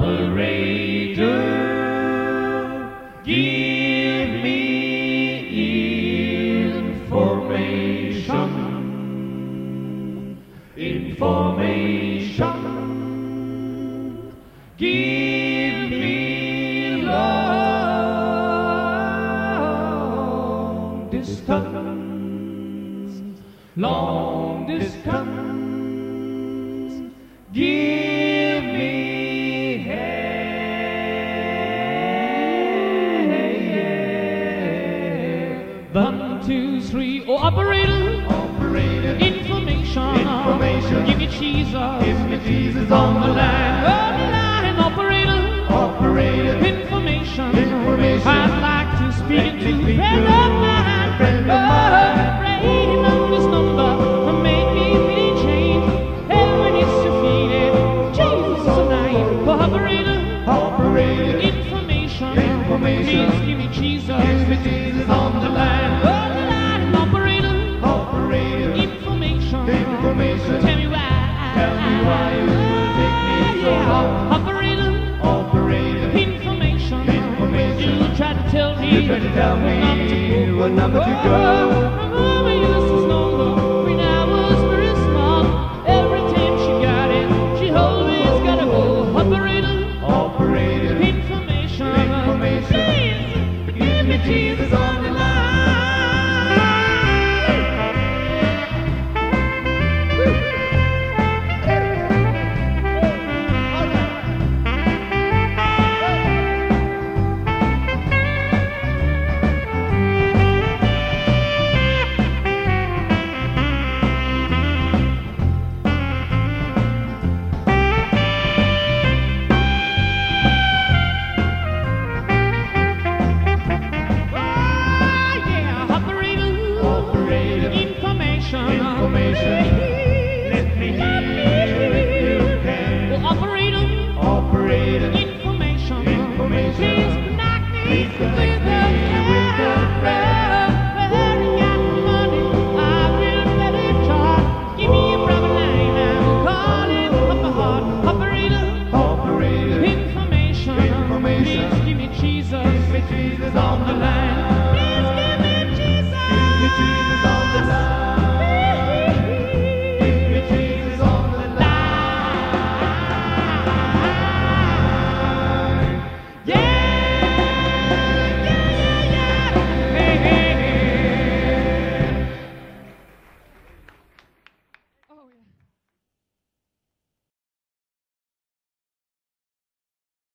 Operator, give me information. Information. Give me long distance. Long distance. Give me one, two, three. Oh, operator, Operator, information. Information. Give me Jesus. give me Jesus on the line. On the line, operator, Operator, information. Information. I'd like to speak to a speak friend to of mine. a friend of Oh, mine. pray on this number to make me feel change. Heaven is defeated. Jesus tonight. Operator, Operator, information. Information. Please give me Jesus. give me Jesus on the line. On the line, operator, Operator, information. Information. Tell me why. Tell me why it will take me so long. Operator, Operator, information. Information. You try to tell me. you try to tell me what number to go. Remember we used to snuggle when I was very small. Every time she got it, she always gotta go. Operator, Operator, information. Information. Please give me Jesus on the line. Yeah, operator, Operator, information. Information. Let me hear if you can. Oh, operator, Operator, information. Information. Please connect me Please connect with me